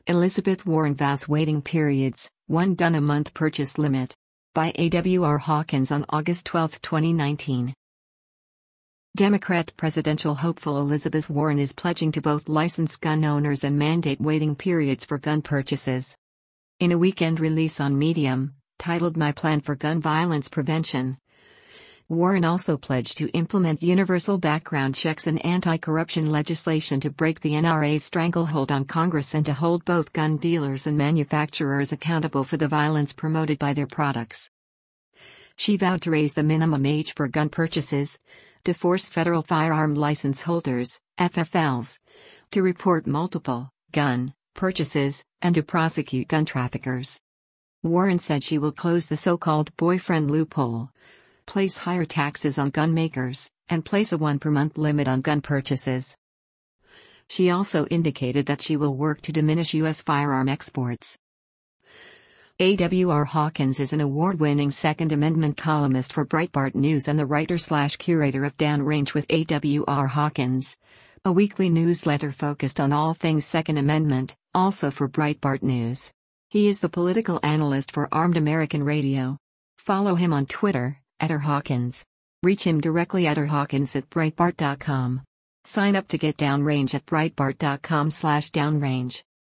Elizabeth Warren vows waiting periods, one gun a month purchase limit. By A.W.R. Hawkins on August 12, 2019. Democrat presidential hopeful Elizabeth Warren is pledging to both license gun owners and mandate waiting periods for gun purchases. In a weekend release on Medium, titled My Plan for Gun Violence Prevention, Warren also pledged to implement universal background checks and anti-corruption legislation to break the NRA's stranglehold on Congress and to hold both gun dealers and manufacturers accountable for the violence promoted by their products. She vowed to raise the minimum age for gun purchases, to force federal firearm license holders, FFLs, to report multiple gun purchases, and to prosecute gun traffickers. Warren said she will close the so-called boyfriend loophole, place higher taxes on gun makers, and place a one-per-month limit on gun purchases. She also indicated that she will work to diminish U.S. firearm exports. A.W.R. Hawkins is an award-winning Second Amendment columnist for Breitbart News and the writer/curator of Downrange with A.W.R. Hawkins, a weekly newsletter focused on all things Second Amendment, also for Breitbart News. He is the political analyst for Armed American Radio. Follow him on Twitter, @RHawkins. Reach him directly at rhawkins@breitbart.com. Sign up to get Downrange at breitbart.com/downrange.